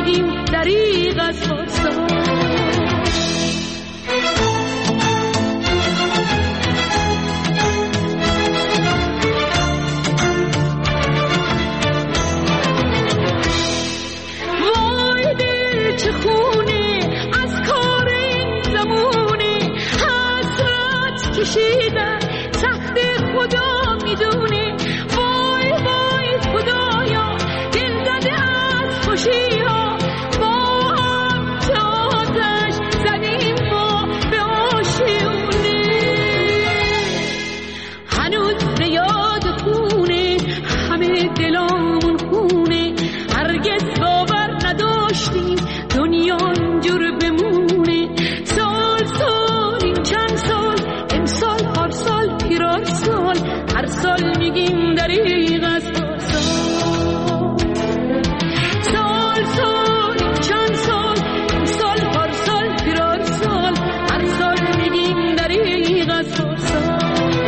میگیم دریغ از پارسال. وای دل چه خونه از کار این زمونه، حسرت کشیدن تحت خدا میدونه. وای وای خدایا دل زده از خوشی ها، با هم آتش زدیم ما به آشیونه. هنوز به یاد خونه همه دلامون خونه، هرگز باور نداشتیم دنیا اینجور بمونه. سال سال این چند سال، امسال پارسال پیرار سال، هر سال میگیم دریغ از پارسال. سال سال این چند سال، امسال پارسال پیرار سال، هر سال میگیم دریغ از پارسال.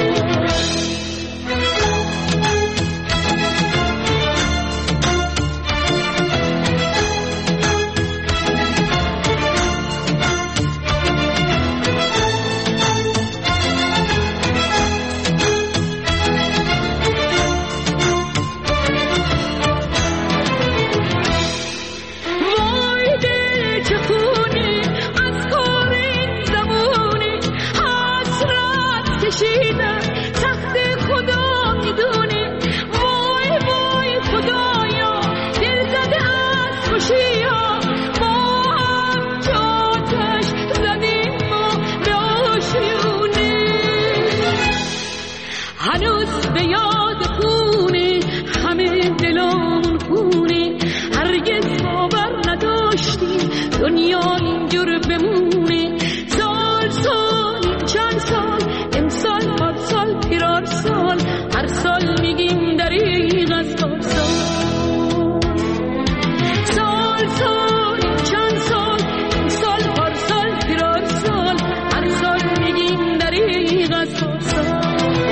وای دل چه خونه از کار این زمونه، حسرت کشیدن تحت خدا میدونه. وای وای خدایا دل زده از خوشی ها، با هم آتش زدیم ما به آشیونه. هنوز به یاد خونه همه دلامون خونه، هرگز باور نداشتیم دنیا اینجور بمونه. سال سال چند سال، امسال پارسال پیرار سال، هر سال میگیم دریغ از پارسال. سال سال چند سال، امسال پارسال پیرار سال، هر سال میگیم دریغ از پارسال.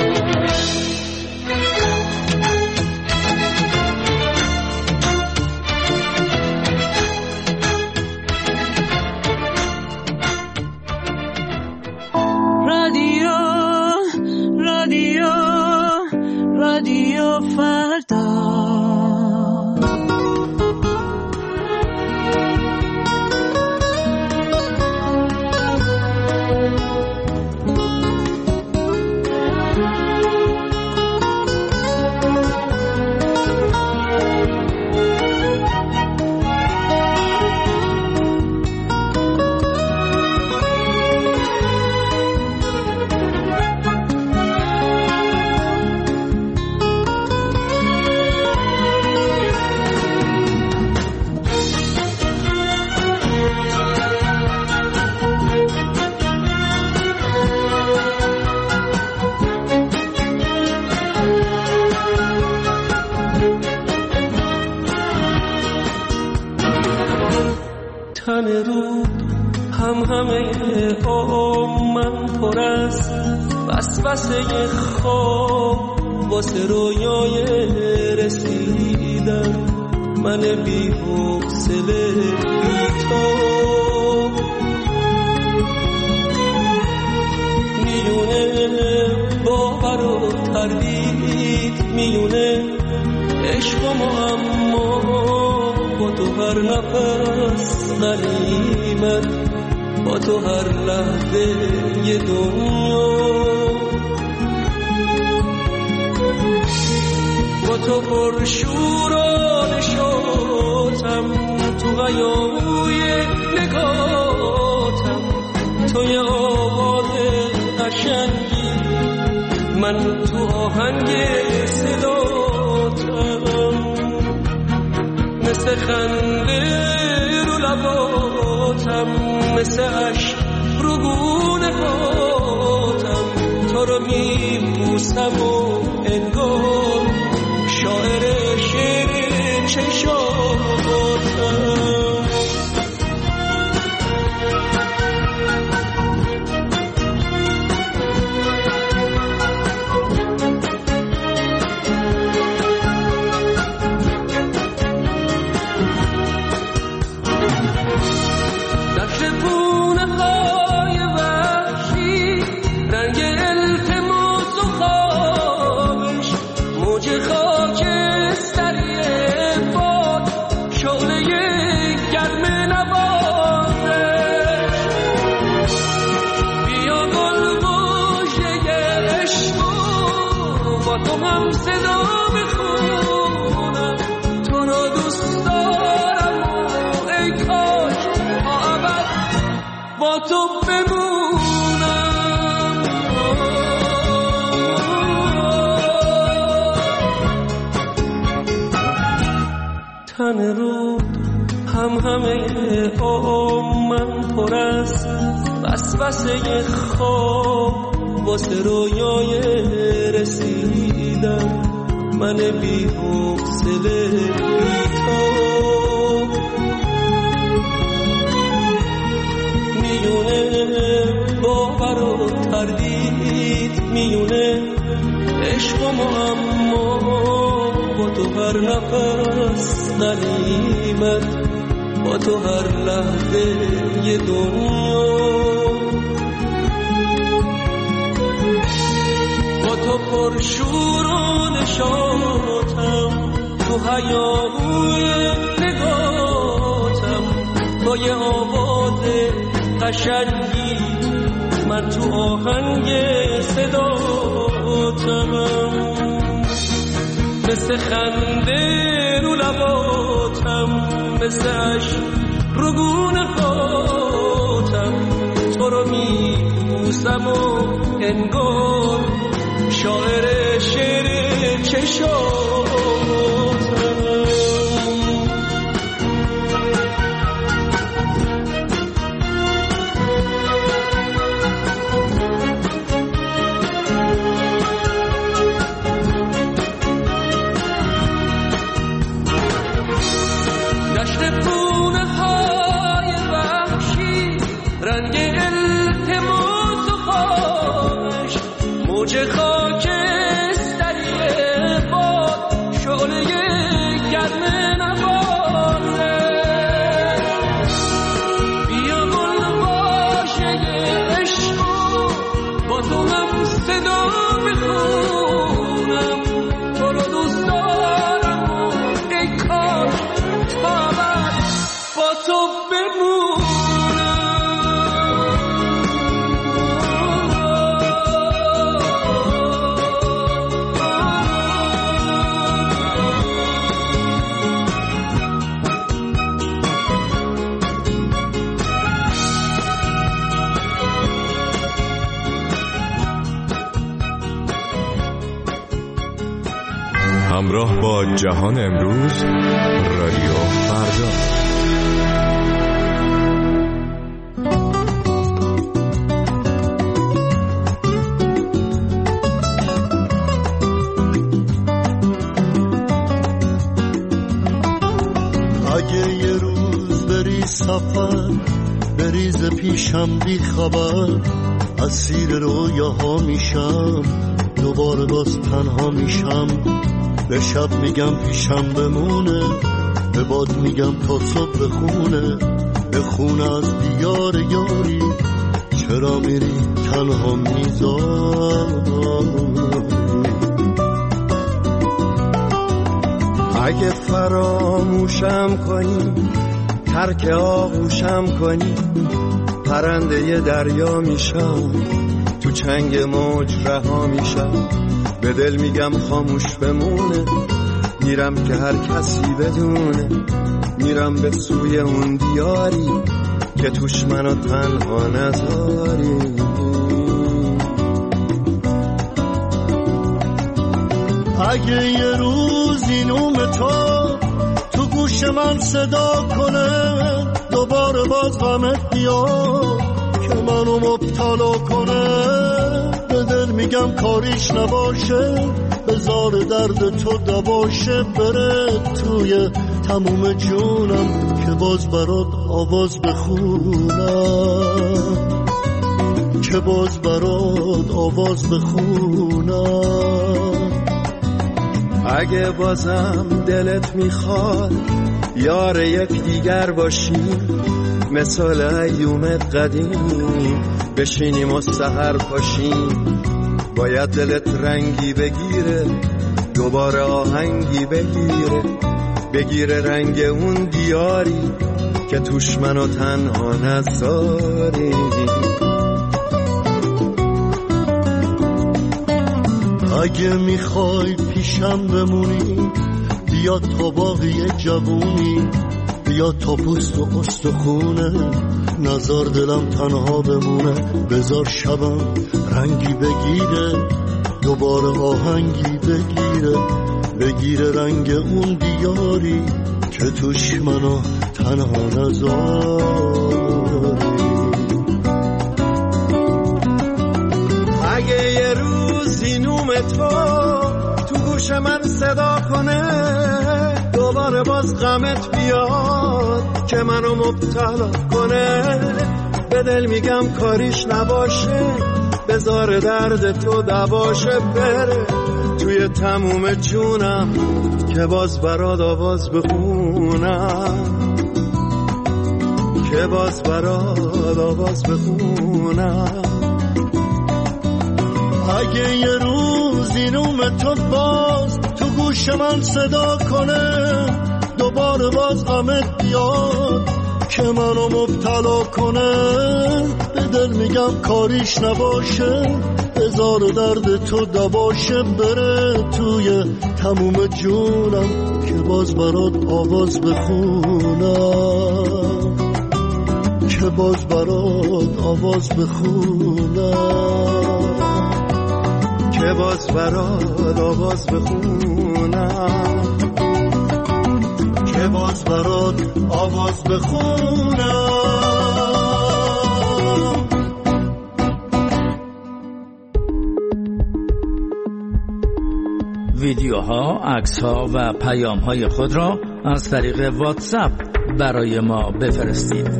رادیو رادیو رادیو فردا. تن رو همه من پر از وسوسه خواب، واسه رویای رسیدن من بی حوصله بی تو. میونه باور و تردید، میونه عشق و معما، با تو هر نفس غنیمت، با تو هر لحظه یه دنیا. با تو پر شور و نشاطم، تو غیابوی نگاتم، تو یه آواز قشنگی، من تو آهنگ صداتم. مثل خنده رو لباتم، مثل عشق رو گونه هاتم، تو رو میبوسم و انگار شاعر شعر چشاتم. پونه های وحشی، رنگ التماس و خوابش، موج خاکستری باد، شعله گرم نوازش. بیا گلگوشه عشقو با تو هم صدا بخونم، تو رو دوست دارم و ای کاش تا ابد با تو بمونم. تن رو همه من پر از وسوسه خواب، واسه رویای رسیدن من بی حوصله بی تو. میونه باور و تردید، میونه عشق و معما، با تو هر نفس غنیمت، با تو هر لحظه یه دنیا. با تو پرشور و نشاطم، تو هیاهوی نگاتم، با یه آواز قشنگی من تو آهنگ صداتم. مثل خنده رو لباتم، مثل عشق رو گونه هاتم، تو رو میبوسم و انگار شاعر شعر چشاتم. موج خاکستری باد، شعله گرم نوازش. بیا گلگوشه عشقو با تو هم صدا بخونم، تو رو دوست دارم و ای کاش تا ابد با تو بمونم. همراه با جهان امروز، رادیو فردا. اگه یه روز بری سفر، بریز پیشم بی خبر، اسیر رویاها میشم، دوباره باز تنها میشم. به شب میگم پیشم بمونه، به باد میگم تا صبح بخونه، بخونه از دیار یاری، چرا میری تنها میذاری. اگه فراموشم کنی، ترک آغوشم کنی، پرنده دریا میشم، تو چنگ موج رها میشم. به دل میگم خاموش بمونه، میرم که هر کسی بدونه، میرم به سوی اون دیاری که توش منو تنها نذاری. اگه یه روز این تو گوش من صدا کنه، دوباره باز غمت بیاد که منو مبتلا کنه، به دل میگم کاریش نباشه، بذار درد تو دواشه، بره توی تموم جونم که باز برات آواز بخونم، که باز برات آواز بخونم. اگه بازم دلت میخواد یار یک دیگر باشیم، مثال ایوم قدیم بشینیم و سحر پاشیم. باید دلت رنگی بگیره دوباره آهنگی بگیره رنگ اون دیاری که توش منو تنها نذاری. اگه میخوای پیشم بمونی بیا تا باقی جوونی، بیا تا پوست و استخونه نزار دلم تنها بمونه. بذار شبم رنگی بگیره دوباره آهنگی بگیره رنگ اون دیاری که توش منو تنها نذاری. اگه یه روز این نوم تو گوش من صدا کنه دوباره باز غمت بیاد که منو مبتلا کنه، به دل میگم کاریش نباشه بذار درد تو دواشه بره توی تموم جونم که باز برات آواز بخونم، که باز برات آواز بخونم. اگه یه روز این نوم تو باز تو گوش من صدا کنه دوباره باز غمت بیاد که منو مبتلا کنه، به دل میگم کاریش نباشه بذار درد تو دواشه بره توی تموم جونم که باز برات آواز بخونم، که باز برات آواز بخونم، که باز برات آواز بخونم، که باز برات آواز بخونم. ویدیوها، عکس‌ها و پیام‌های خود را از طریق واتساپ برای ما بفرستید.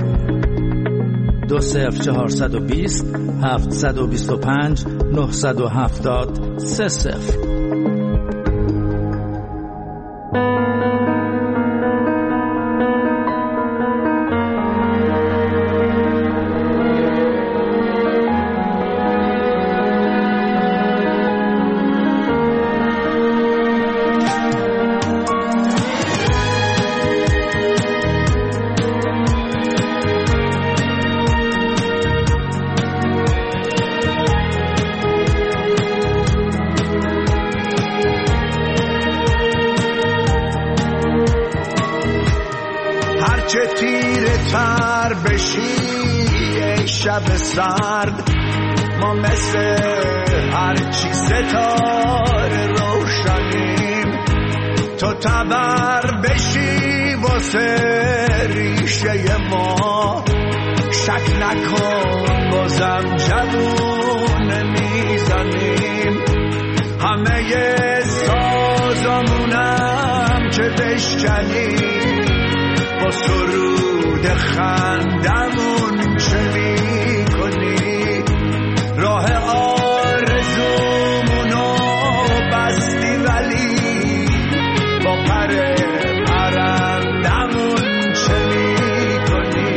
20420 725 970 30. چه تیره تر بشی شب سرد ما مثل هرچی ستاره روشنیم، تو تبر بشی واسه ریشه ما شک نکن بازم جوون میزنیم، همه سازمونم که بشکنیم با سرود خندمون چه می کنی، راه آرزومونو بستی ولی با پر پرندمون چه می کنی.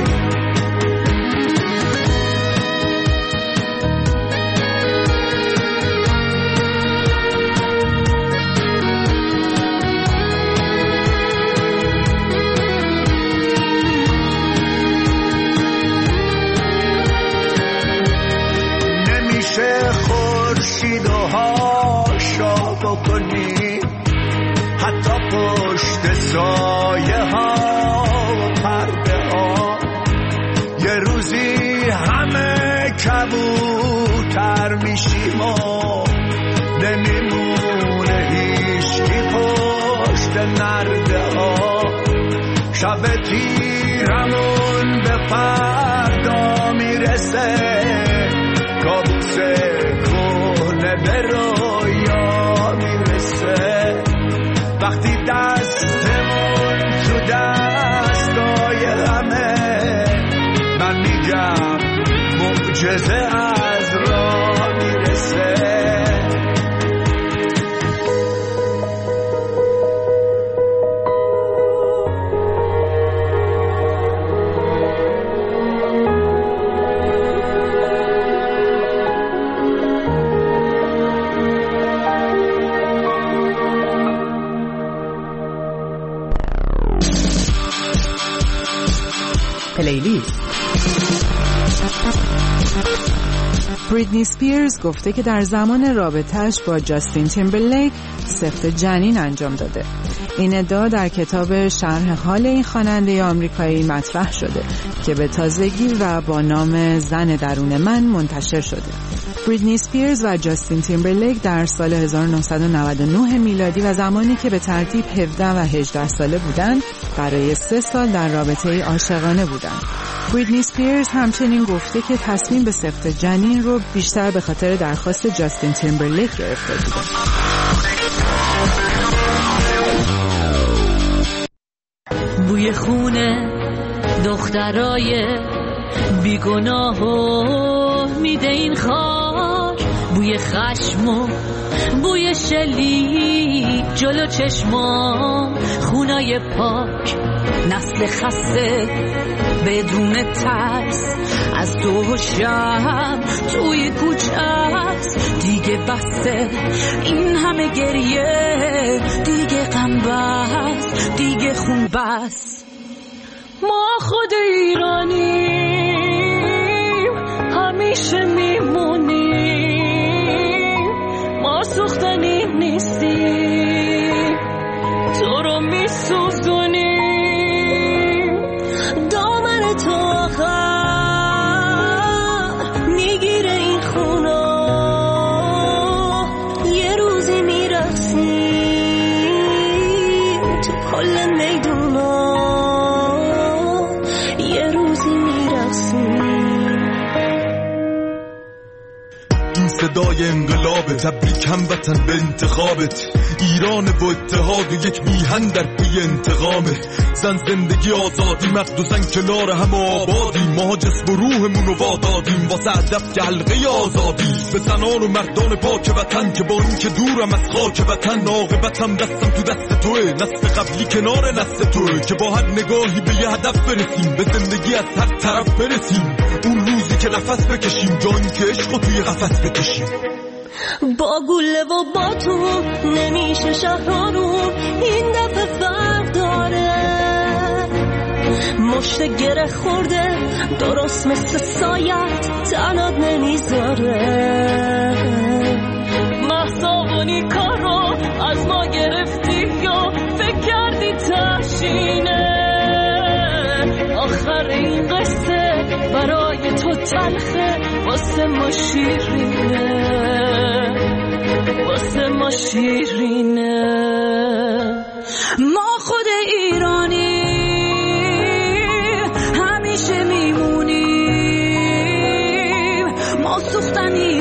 بکنی حتی پشت سایه ها و پرده ها، یه روزی همه کبوتر میشیم و نمیمونه هیچکی پشت نرده ها، شب تیرمون به فردا میرسه کابوس کنه برو وقتی دستمون تو دستای همه، من میگم معجزه از راه میرسه. پلیلیست. بریتنی اسپیرز گفته که در زمان رابطه‌اش با جاستین تیمبرلیک سقط جنین انجام داده. این ادعا در کتاب شرح حال این خواننده آمریکایی مطرح شده که به تازگی و با نام زن درون من منتشر شده. بریتنی اسپیرز و جاستین تیمبرلیک در سال 1999 میلادی و زمانی که به ترتیب 17 و 18 ساله بودند، برای 3 سال در رابطه عاشقانه بودند. بریتنی اسپیرز همچنین گفته که تصمیم به سقط جنین رو بیشتر به خاطر درخواست جاستین تیمبرلیک گرفته بوده. بوی خونه دخترای بیگناه و میده این خاک، بوی خشم و بوی شلیک جلو چشمام، خونای پاک نسل خسته بدون ترس از دو و شب توی کوچه است. دیگه بسته این همه گریه، دیگه غم بس، دیگه خون بس. ما خود ایرانیم همیشه میمونیم، ما سوختنی نیستیم تو رو میسوزونیم. دامن تو آخر میگیره این خونا، یه روزی میرقصیم تو کل میدونا، یه روزی میرقصیم. این صدای انقلاب تبریک هموطن به انتخابت، ایران و اتحاد و یک میهن در پی انتقامه. زن زندگی آزادی، مرد و زن کنار هم آبادیم، ما جسم و روحمون رو وادادیم واسه هدف که حلقه آزادی. به زنان و مردان پاک وطن که با این که دورم از خاک وطن، عاقبتم دستم تو دست توه، نسل قبلی کنار نسل توه، که با هر نگاهی به یه هدف برسیم، به زندگی از هر طرف برسیم. اون روزی که نفس بکشیم، جایی که عشقو توی قفس بکشیم. با گله و با تو نمیشه شهرارون، این دفعه فرق داره. مشت گره خورده درست مثل سایت تنات نمیذاره. محصابونی کارو از ما گرفتی یا فکر کردی تشینه. آخر این قصه برای تو تلخه، واسه ما شیرینه، واسه ما شیرینه. ما خود ایرانی همیشه میمونیم، ما سوختنی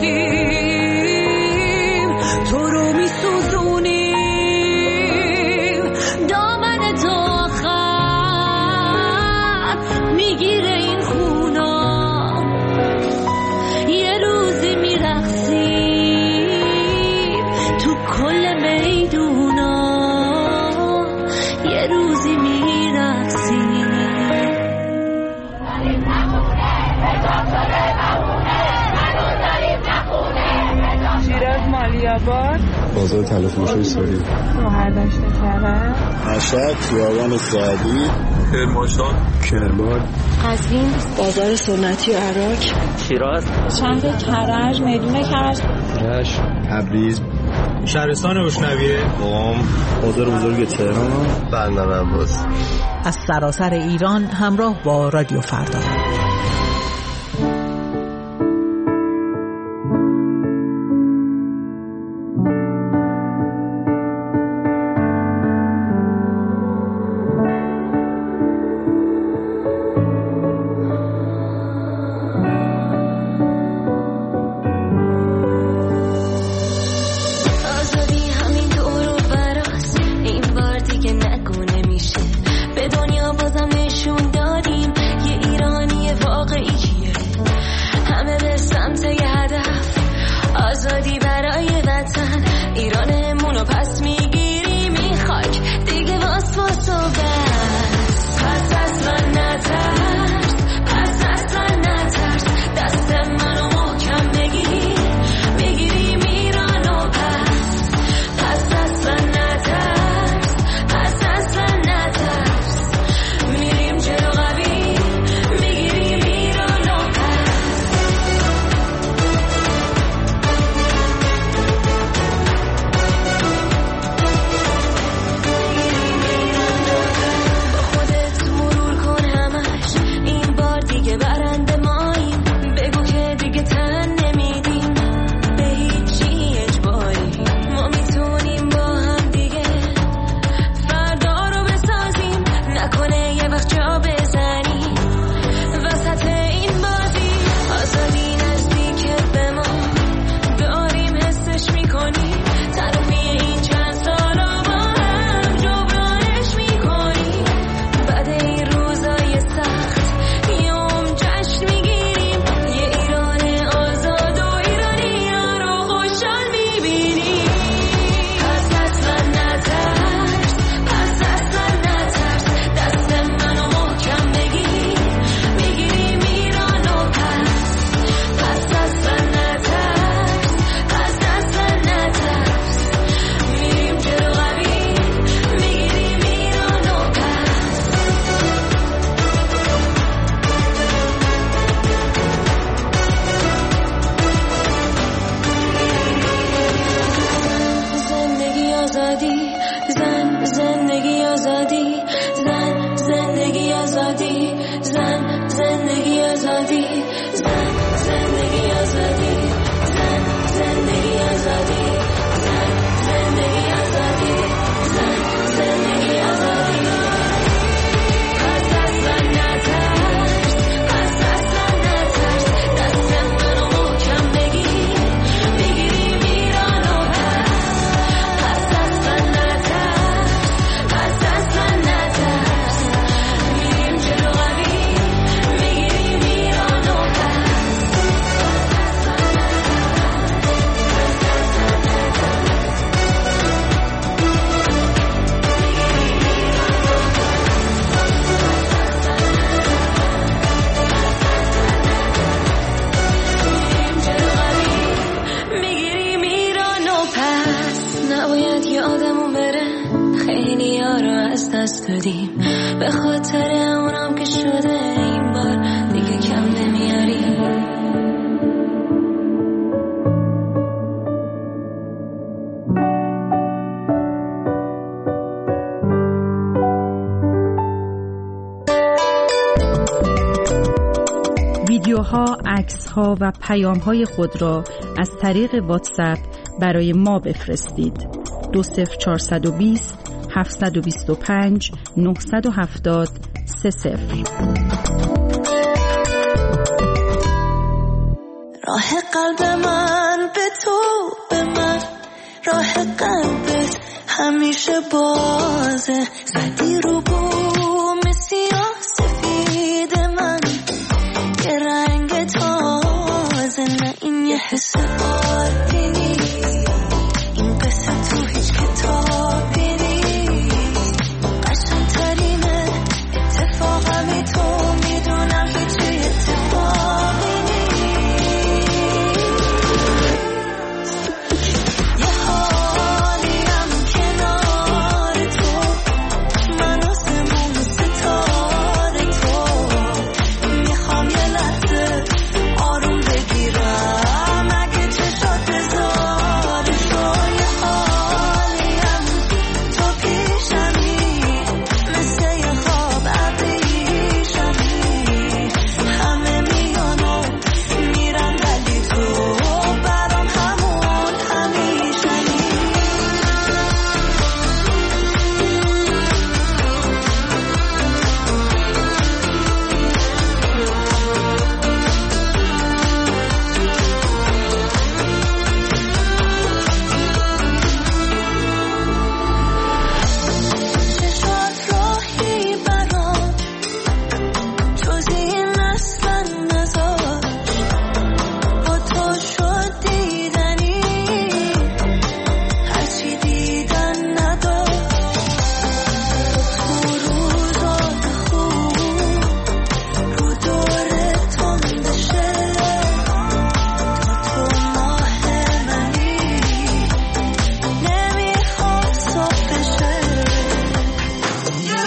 نیستیم تو رو میسوزونیم. دامن تو آخر میگیره این خونا، یه روزی میرقصیم تو کل میدونا، یه روزی میرقصیم. شیراز مالیاباد، بازار تلفروشی سوری، مهردشت کرد، مشهد، خیابان سعدی، کرمانشاه، کرمان، قزوین، بازار سنتی عراق، شیراز، شهر کرج، میدون کرج، رشت، تبریز، شهرستان روشنویه، قم، بازار بزرگ تهران، بندر عباس. از سراسر ایران همراه با رادیو فردا. به دنیا بازم نشون دادیم یه ایرانی به خاطر اونم که شده این بار دیگه کم نمیاری. ویدیوها، عکس‌ها و پیام‌های خود را از طریق واتساپ برای ما بفرستید. 20420 725 970 30. راه قلب من به تو، به من راه قلبت همیشه بازه. زدی رو بوم سیاه سفید من یه رنگ تازه. نه این یه حس عادی نیست، این قصه تو هیچ کتابی نیست. قشنگ‌ترینه اتفاقمی تو میدونم هیچی اتفاقی نیست. یه حالیم کنار تو، من آسمون ستاره تو. میخوام یه لحظه آروم بگیرم اگه چشات بذار تو. یه حالیم تو پیشمی مثل یه خواب ابریشمی. همه میان و میرن ولی تو برام همون همیشنی. چشات راهی برام جز این اصلا نذاشت. با تو شد دیدنی هرچی دیدن نداشت. تو روزات خوب رو دورتون بشه تو ماه منی نمیخواد صبح بشه. یه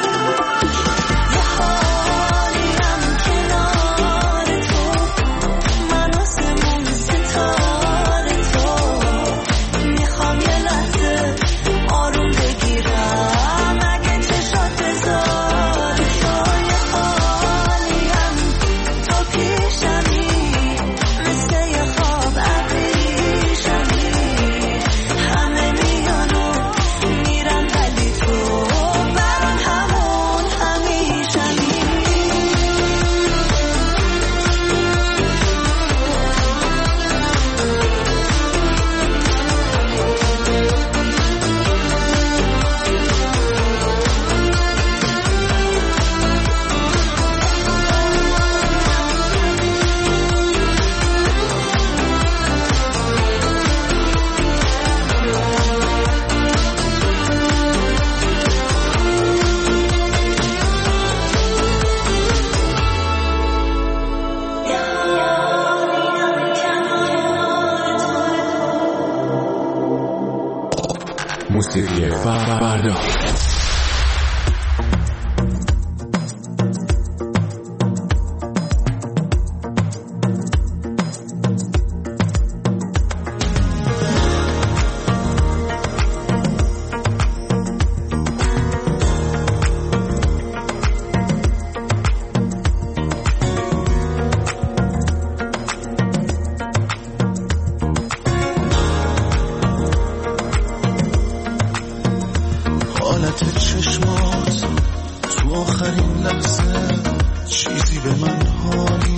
حالیم کنار تو، من آسمون ستاره تو. میخوام یه لحظه آروم بگیرم اگه چشات بذار تو. یه حالیم تو پیشمی مثل یه خواب ابریشمی. همه میان و میرن ولی تو برام همون همیشنی. موسیقی فردا. حالت چشمات تو آخرین لحظه چیزی به من حالی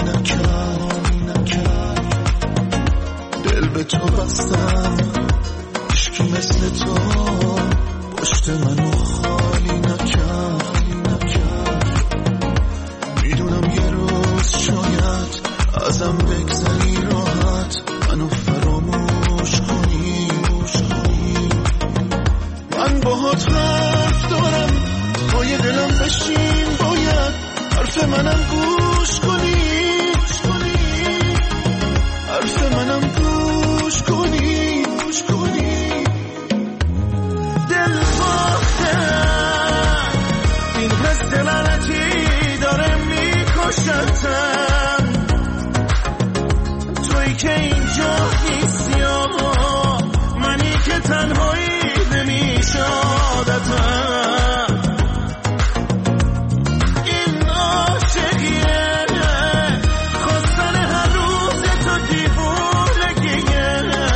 نکرد. دل به تو بستم، عشقی مثل تو پشت منو خالی نکرد. میدونم یه روز شاید ازم بگذری راحت، منو فراموش کنی. من باهات حرف دارم، پای دلم بشین، باید حرف منم گوش کنی. حرف منم گوش کنی. دل باختم این شادتم، توی که اینجا نیستی منی که تنهایی نمیشه عادتم. این عاشقیه خواستن هر روز تو دیوونگیه،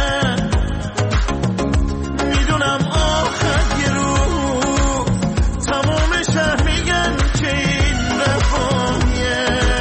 میدونم آخر یه روز تمام شهر میگن که این وفایه.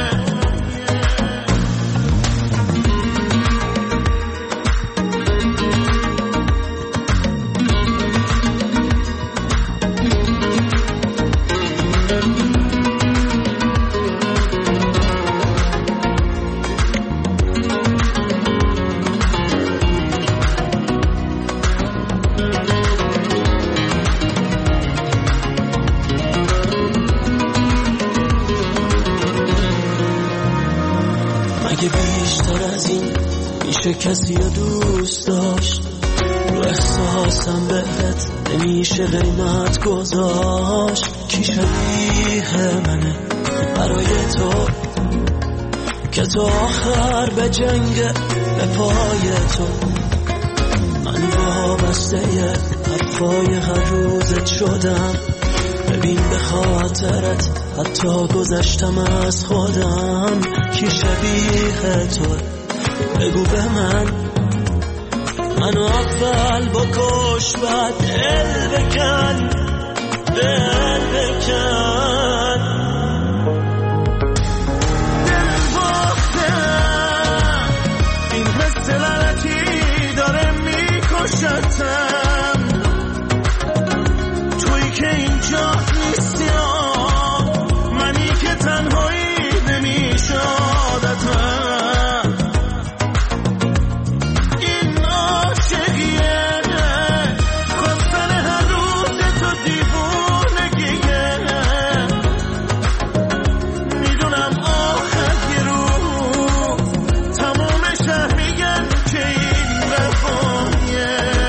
مگه بیشتر از این میشه کسی رو دوست داشت؟ رو احساسم بهت نمیشه قیمت گذاشت. کی شبیه منه برای تو که تو آخر به جنگ به پای تو؟ من وابسته حرفای هر روزت شدم، ببین به خاطرت حتی گذشتم از خودم. کی شبیه تو بگو به منو اول بکش بعد دل بکن، دل بکن. دل باختم این حس لعنتی داره میکشتم، توی که اینجا نیستی منی که تنهایی نمیشه عادتم. این عاشقیه خواستن هر روز تو دیوونگیه، میدونم آخر یه روز تمام شهر میگن که این وفایه.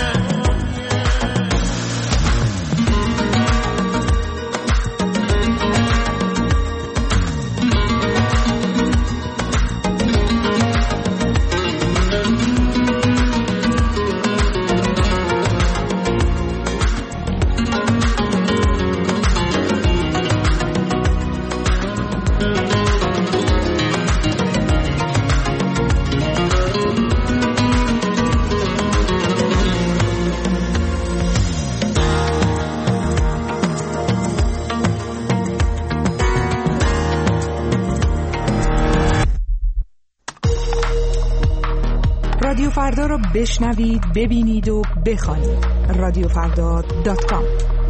رادیو فردا رو بشنوید، ببینید و بخوانید. radiofrda.com.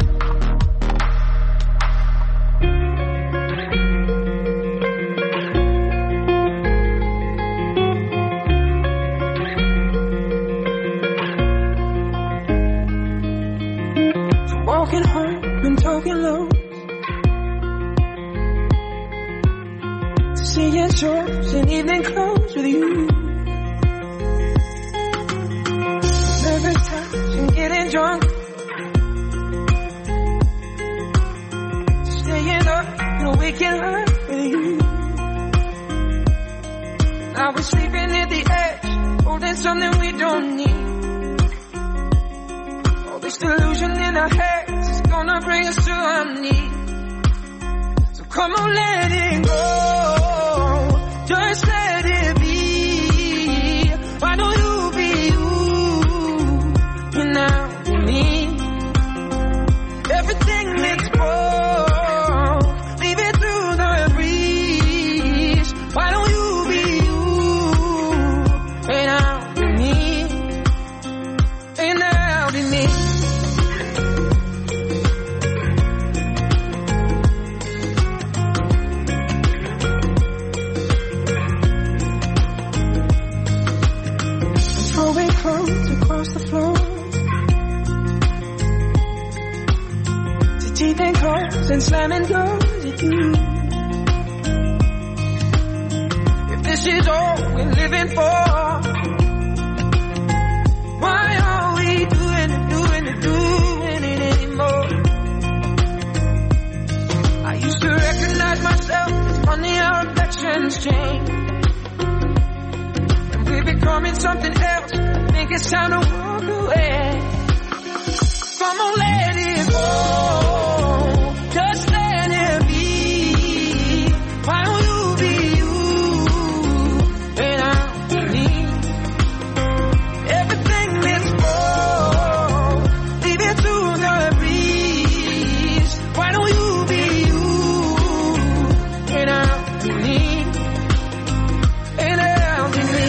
Walking home and talking low, seeing shows and evening clothes with you. Every time and getting drunk, staying up and waking up with you. Now we're sleeping at the edge, holding something we don't need. All this delusion in our heads is gonna bring us to our knees. So come on, let it go, just let it be. Why don't you be you? You're now with me. Everything makes bold, leave it through the breeze. Why don't you be you? Ain't out with me, ain't out with me. Throwing clothes across the floor, to teeth and claws and slamming doors at you. If this is all we're living for, why are we doing it anymore? I used to recognize myself, it's funny how affection nothing's changed. And we're becoming something else. Think it's time to walk away. Come on, let it go. Just let it be. Why don't you be you? And I'll be me. Everything let's go. Leave it to the breeze. Why don't you be you? And I'll be me. And I'll be me.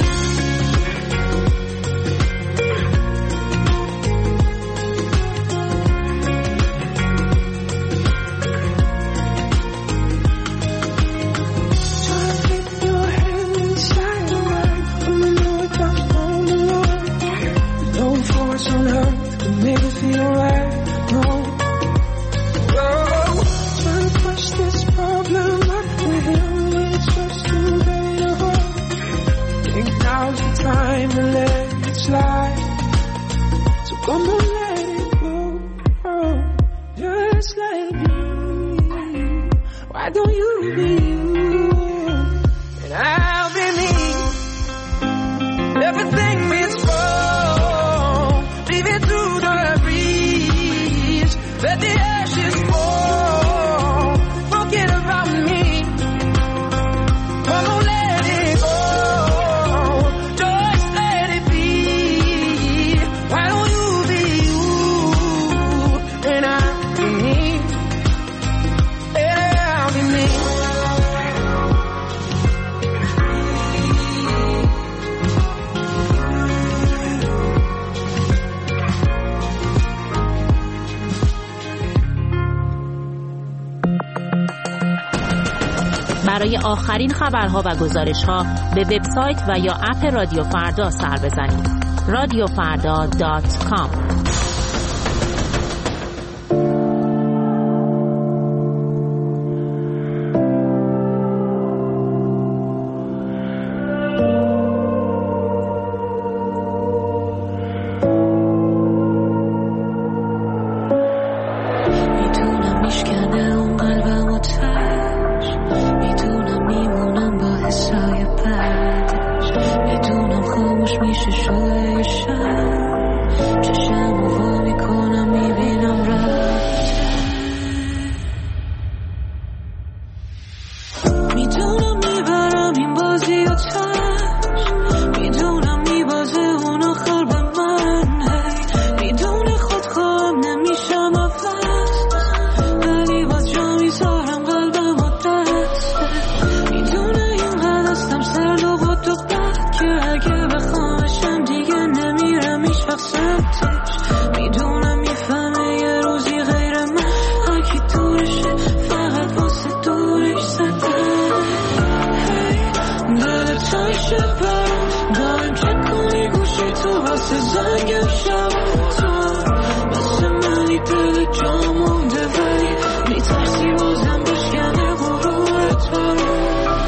On earth to make it feel right. No, oh, trying to push this problem up the hill. It's just too late to hold. Think now's the time to let it slide. So come on, let it go. Oh, just let it be. Why don't you be you? And I'll be me. Everything is wrong. Leave it to the breeze. Let the ashes fall. Forget about me. Come on, let it go. Just let it be. Why don't you be you? And I'll be me. And I'll be me. برای آخرین خبرها و گزارش‌ها به وبسایت و یا اپ رادیو فردا سر بزنید. radiofarda.com. میتونم میشکنه اون قلبم و تش، میتونم میمونم با حسای بعدش، میتونم خاموش میشه شوه شب، چشم رو وا میکنم میبینم رفته، میتونم میبرم این بازی و تش، میدونم میبازه اون آخر به من، میدونه خود خواهم نمیشم افست، ولی باز جا میذارم قلبم و دسته، میدونه اینقدر هستم سرد و بود و بد که اگه بخوامشم دیگه نمیرم هیچ وقت سمتش، میدونم میفهمه یه روزی غیر من هرکی دورشه فقط واسه دورش زده، دل تایشه برام دارم چک کنی گوشی تو واسه زنگم شب تو واسه منی دل جا مونده ولی میترسی بازم بشکنه غروبت برام،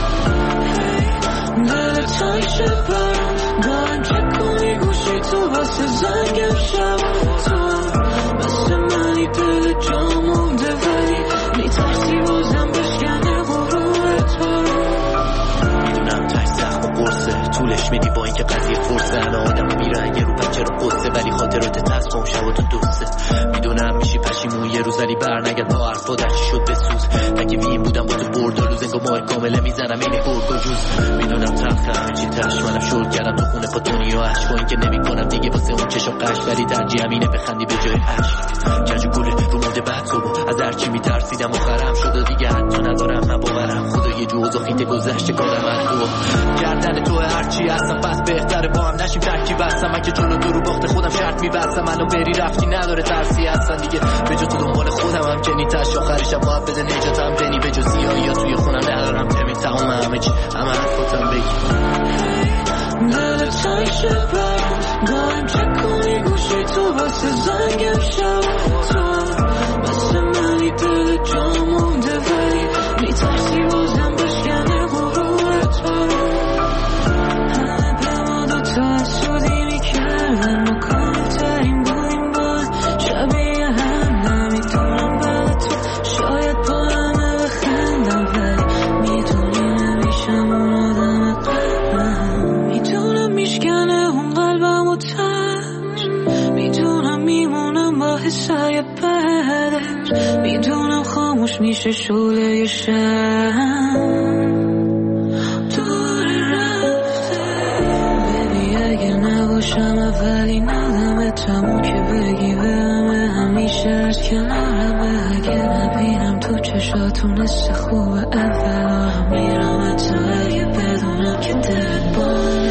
دل تایشه برام دارم چک کنی گوشی تو واسه زنگم شب تو واسه منی دل جا مونده ولی میترسی بازم بشکنه غروبت برام، میدونم تای سخت و قرصه طولش میدی با اینکه قضیه فرصه، همه آدم میرن یه رو پنجره قصه ولی خاطرات تسخم شباتو دوسته، میدونم میشی پشیمون یه روز ولی بر نگرد با حرفا درچی شد بسوز، تکه وین بودم با تو برد و روز انگاه ماه کامله میزنم این گرگ و جوز، میدونم تلخه همه چی تش منم شرد کردم تو خونه با دنیا عشق و این که نمی کنم دیگه واسه اون چشم قش، ولی ترجیحم اینه بخندی به جای عشق، کج و گوله رو مونده بعد صبح از هرچی میترسیدم آخرم شد و دیگه حتی ندارم من باورم خدا یه جوز و خیته گذشته کارم از تو گردن تو هرچی هستم پس بهتره با هم نشیم ترکیب هستم، من که جلو تو رو باخت خودم شرط میبستم، منو بری رفتی نداره ترسی هستن دیگه به جا تو دنبال خودم هم که نیتش آخرشم باید بده نجاتم دنی به جز سیاهی ها توی خونم ندارم تمین تمام همه چی همه حرفاتم بگی، دل تایشه برام دارم چک کنی گوشی تو واسه زنگم شب تو واسه منی دل جا مونده ولی میترسی بازم بشکنه غروبت برام، همه به ما دوتا حسودی میکردن ما کاملترین بودیم با شبیه هم، نمیدونم بعد تو شاید با همه بخندم ولی میدونی نمیشم میشه شعله شم دور رفته ببی اگه نباشم اولین آدمتم که بگی به همه همیشه از کنارمه اگه نبینم تو چشاتون حس خوبه اولا میرم تا اگه بدونم که دلت بانه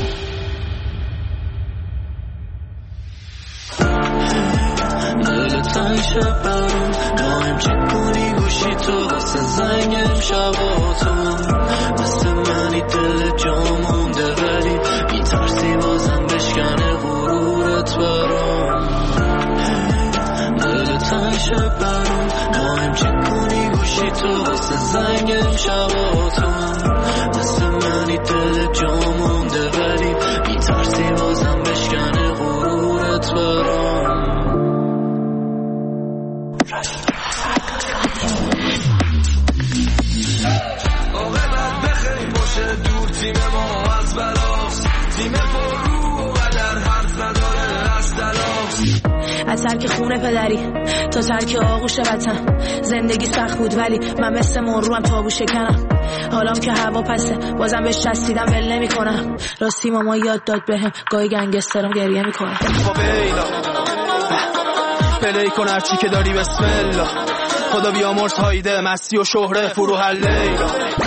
دل تنگ شب برام نایم چکونی گوشی تو واسه زنگم شباتون مثل منی دل جا مونده ولی میترسی بازم بشکنه غرورت برام دل تنگ شب برام نایم چکونی گوشی تو واسه زنگم شباتون مثل منی دل جا مونده ولی میترسی بازم بشکنه غرورت برام عاقبت بخیر باشه دور تیم ما از بلاست تیم پر رو و در حرف نداره از دلاست از ترک خونه پدری تا ترک آغوش وطن زندگی سخت بود ولی من مثل مروم تابو شکنم حالام که هوا پسه بازم بهش چسبیدم ول نمی کنم راستی ماما یاد داد بهم گاهی گنگسترم گریه میکنه پلی کن هرچی که داری بسم الله خدا بیامرز هایده مستی و شهره فرو هر لیلا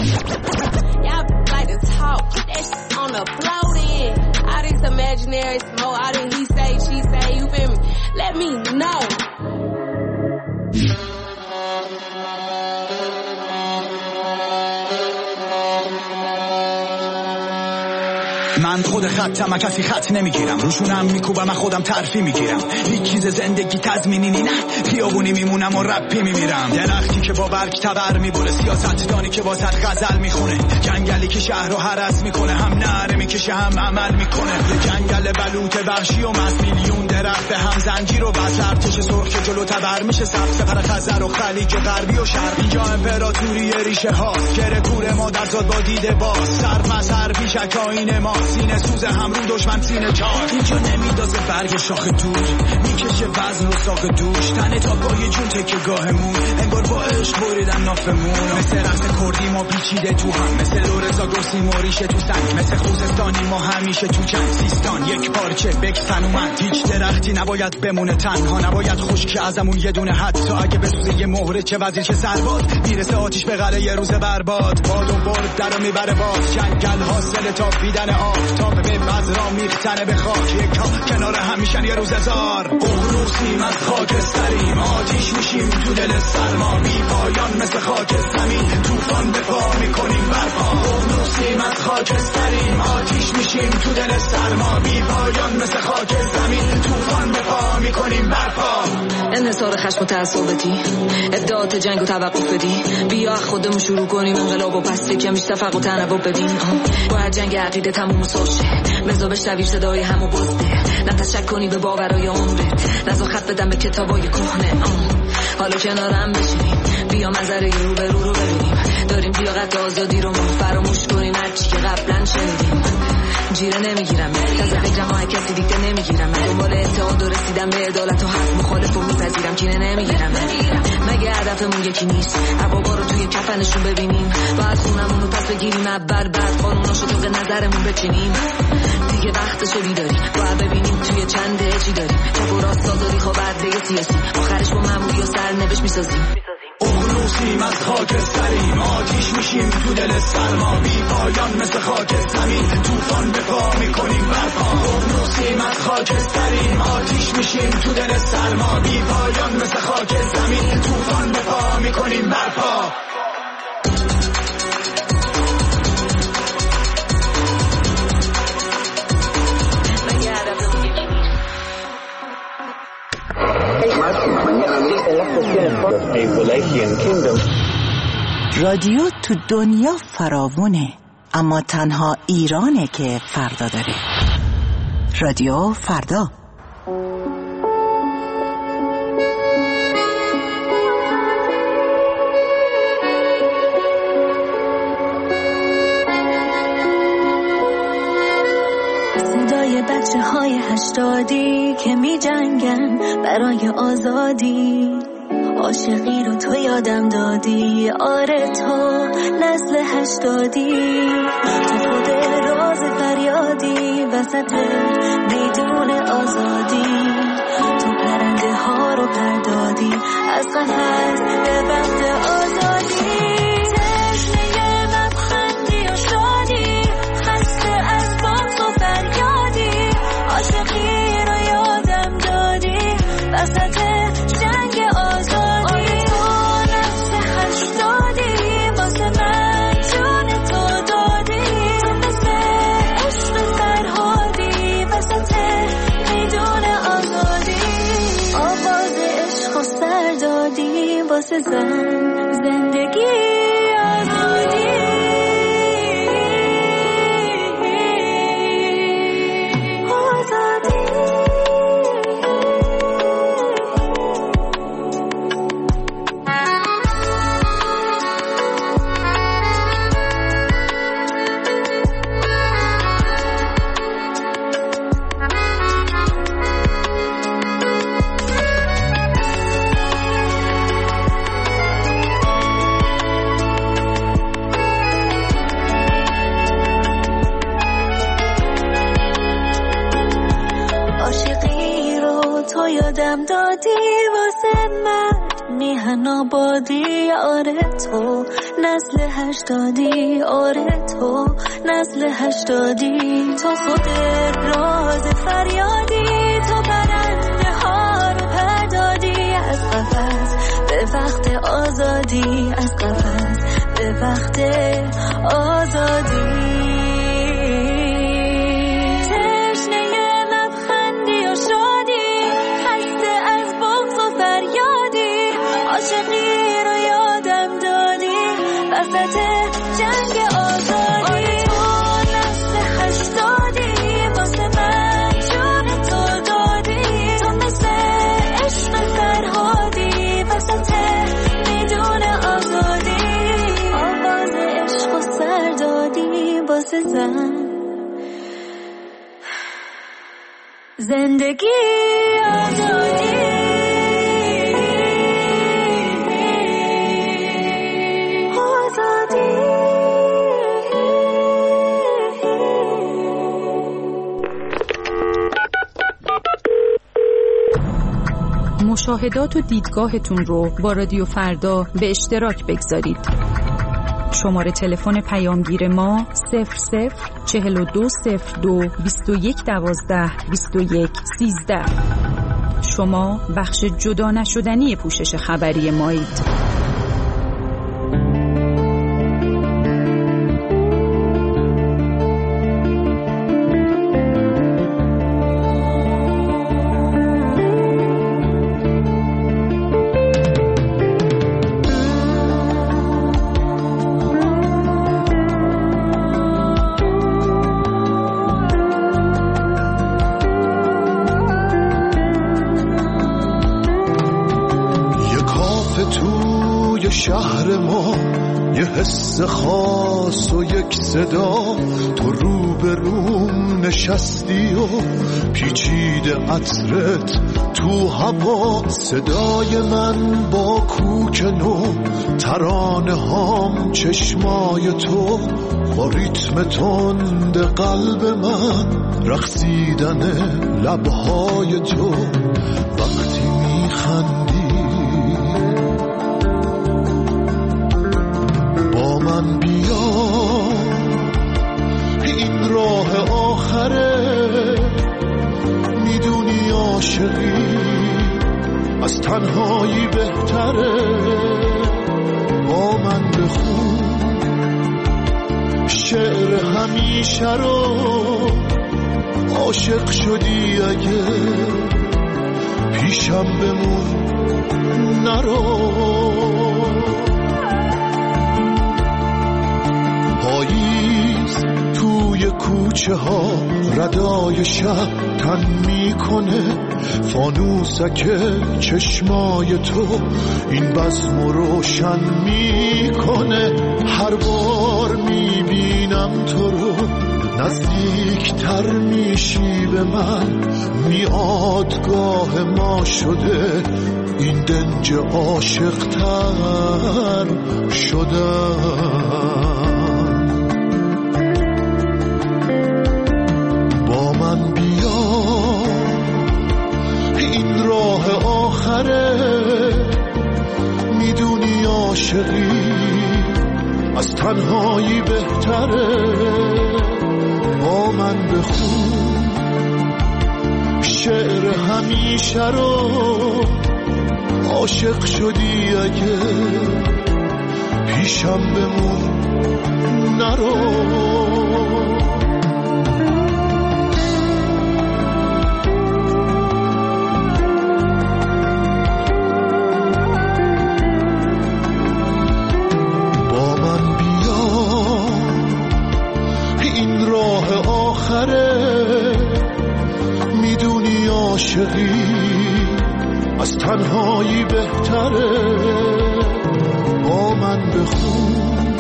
من خود خطم کسی خط نمیگیرم روشونم میکوبم خودم ترفی میگیرم هیچ چیز زندگی تضمینی نه خیابونی میمونم و رپی میمیرم درختی که با برگ تبر میبره سیاستدانی که واسط غزل میخونه جنگلی که شهر رو هرس میکنه هم نعره میکشه هم عمل میکنه یه جنگل بلوط وحشی و مست میلیون درخت هم زنجیر و بس ارتش سرخ که جلو تبر میشه سپر خزر و خلیج غربی و شرق اینجا امپراتوری ریشه ها گره کوره مادرزاد با دیده باز سر مزهر بیشک آین ما سینه سوز هم رو دشمن سینه چار اینجا نمیدازه برگ شاخ دور میکشه وزن و ساق دوش تنه تا پای جون تکه گاهمون انگار با عشق بریدن نافمون مثل رقص کردی ما پیچیده تو هم مثل لورزا گرسی موریشه تو سنگ مثل خوزستانی ما همیشه تو جنگ سیستان یک پارچه بکسن اومد هیچ درختی نباید بمونه تنها نباید خشک ازمون یه دونه حتی اگه بسوزه یه مهره چه وزیر چه سرباد میرسه آتیش به قلعه یه روز برباد باد و برد درو میبره باز جنگل حاصل تا بیدن آفتاب به مزرا میختنه به خاک یک کنار هم میشن یه روز هزار اغروسیم از خاکستریم آتیش میشیم تو دل سرما بی پایان مثل خاک زمین توفان به پا میکنیم برپا اغروسیم از خاکستریم آتیش میشیم تو دل سرما بی پایان مثل خاک زمین توفان به پا میکنیم برپا انحصار خشم و تعصباتی ادعات جنگ و توقف بدی بیا خودمون شروع کنیم انقلاب و پسته که میشه تفرق و تنوع بدیم باید جنگ عقیده تموم ساشه بزا بشنوی صدای همو بزده نتشک کنی به باورای عمرت نزا خط بدم به کتابای کهنه حالا کنارم بشینیم بیا منظره رو به رو ببینیم داریم لیاقت آزادی رو ما فراموش کنیم هرچی که قبلا شنیدیم جیره نمیگیرم تازه فکرم های کسی دیگه نمیگیرم دنبال اتحاد و رسیدم به عدالت و حق مخالف و میپذیرم کینه نمیگیرم مگه هدفمون یکی نیست عبابا رو توی کفنشون ببینیم باید خونمون رو پس بگیریم اول بعد قانوناشو طبق نظرمون بچینیم دیگه وقتشو بیداریم باید ببینیم توی چنده چی داریم چپ و راست آزادی خواه عدله سیاسی آخرش با معمولی و سرنوشت میسازیم اغروسیم از خاکستریم آتیش میشیم تو دل سرما بی پایان مثل خاک زمین توفان به پا میکنیم برپا اغروسیم از خاکستریم آتیش میشیم تو دل سرما بی پایان مثل خاک زمین توفان به پا میکنیم برپا رادیو تو دنیا فراوونه اما تنها ایرانه که فردا داره. رادیو فردا. صدای بچه های 80 که می جنگن برای آزادی عاشقی رو تو یادم دادی، آره تو نسل 80 تو خود راز فریادی وسط میدون آزادی، تو پرنده ها رو پردادی از قفس به وقت آزادی. تشنه لبخندی و شادی، خسته از بغض و فریادی، عاشقی رو یادم دادی وسط جنگ آزادی. تو نفس 80 واسه من جون تو دادی، تو مثل عشق فرهادی وسط میدون آزادی. آواز عشق و سر دادی واسه زندگی آزادی. یادم دادی واسه من میهن آبادی، آره تو نسل 80 آره تو نسل 80 تو خود راز فریادی، تو پرنده ها رو پردادی از قفس به وقت آزادی، از قفس به وقت آزادی. عاشقی رو یادم دادی وسط جنگ آزادی. تو نسل 80 واسه من جون تو دادی، تو مثل عشق فرهادی وسط میدون آزادی. آواز عشق و سر دادی واسه زندگی آزادی. مشاهدات و دیدگاهتون رو با رادیو فردا به اشتراک بگذارید. شماره تلفن پیامگیر ما 004202 2112 2113. شما بخش جدا نشدنی پوشش خبری مایید. شهر ما یه حس خاص و یک صدا، تو رو به روم نشستی و پیچیده عطرت تو هوا، صدای من با کوک نو، ترانه هام چشمای تو، با ریتم تند قلب من رقصیدن لبهای تو. وقتی میخندی من بیا، این راه آخره، میدونی عاشقی از تنهایی بهتره. با من بخون شعر همیشه رو، عاشق شدی اگه پیشم بمون نرو. پاییز توی کوچه ها ردای شب تن میکنه، فانوسک چشمای تو این بزم روشن میکنه. هر بار میبینم تو رو نزدیکتر میشی به من، میادگاه ما شده این دنج عاشق تر شدم. با من بیا این راه آخره، میدونی عاشقی از تنهایی بهتره. با من بخون شعر همیشه رو، عاشق شدی اگه پیشم بمون نرو. میدونی عاشقی از تنهایی بهتره. با من بخون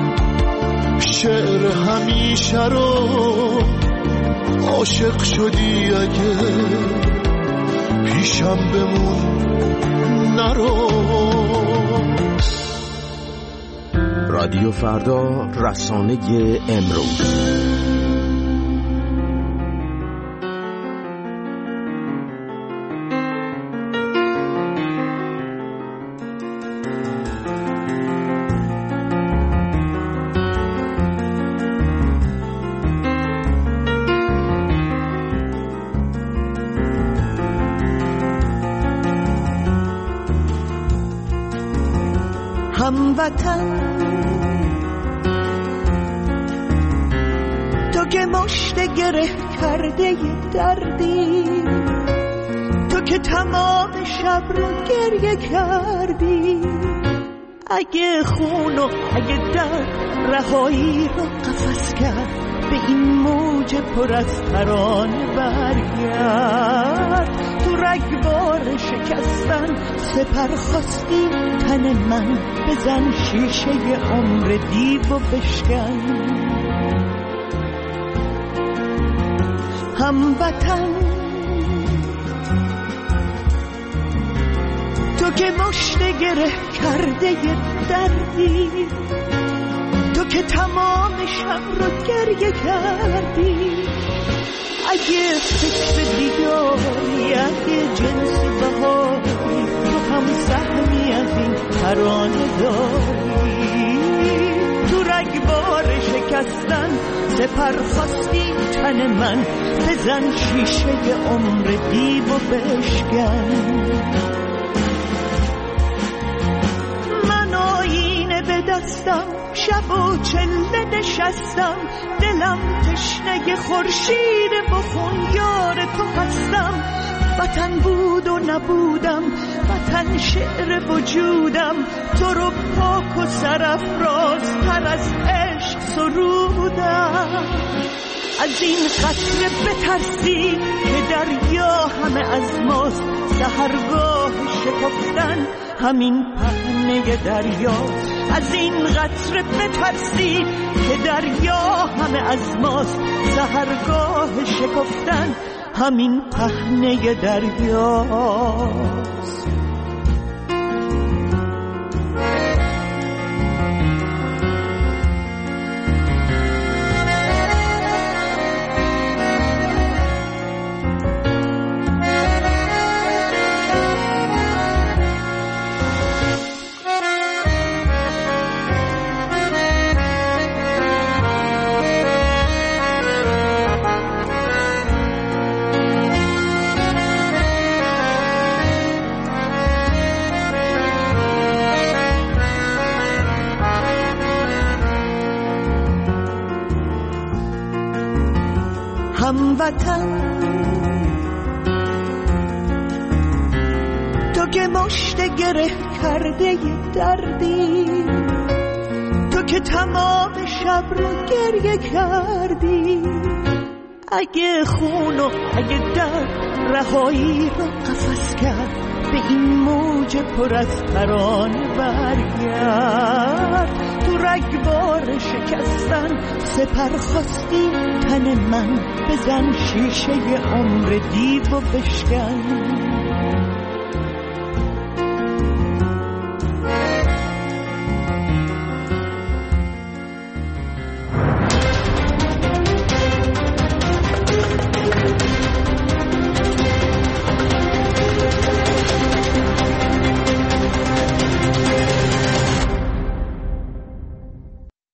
شعر همیشه رو، عاشق شدی اگه پیشم بمون نرو. رادیو فردا، رسانه امروز. هموطن تو که مشت گره کرده دردی، تو که تمام شب رو گریه کردی. اگه خون و اگه درد رهایی رو قفس کرد، به این موج پر از ترانه برگرد. تو رگبار شکستن سپر خواستی تن من، بزن شیشه عمر دیو و بشکن. هموطن تو که مشت گره کرده دردی، تو که تمام شب رو گریه کردی. اگه فکر دیداری، اگه جنس بهاری، تو هم سهمی از این ترانه داری. تو رگبار شکستن سپر خواستی تن من، بزن شیشه عمر دیو و بشکن. من آینه به دستم، شب و چله نشستم، دلم تشنه خورشید بخون یار تو هستم. وطن بود و نبودم، وطن شعر وجودم، تو رو پاک و سرافراز تر از عشق سرودم. از این قطره بترسی که دریا همه از ماست، سحرگاه شکفتن همین پهنه دریاست. از این قطره بترسی که دریا همه از ماست، سحرگاه شکفتن همین پهنه دریاست. هموطن تو که مشت گره کرده دردی، تو که تمام شب رو گریه کردی. اگه خون و اگه درد رهایی رو قفس کرد، به این موج پر از ترانه برگرد. تو رگبار شکستن سپر خواستی تن من، بزن شیشه عمر دیو و بشکن.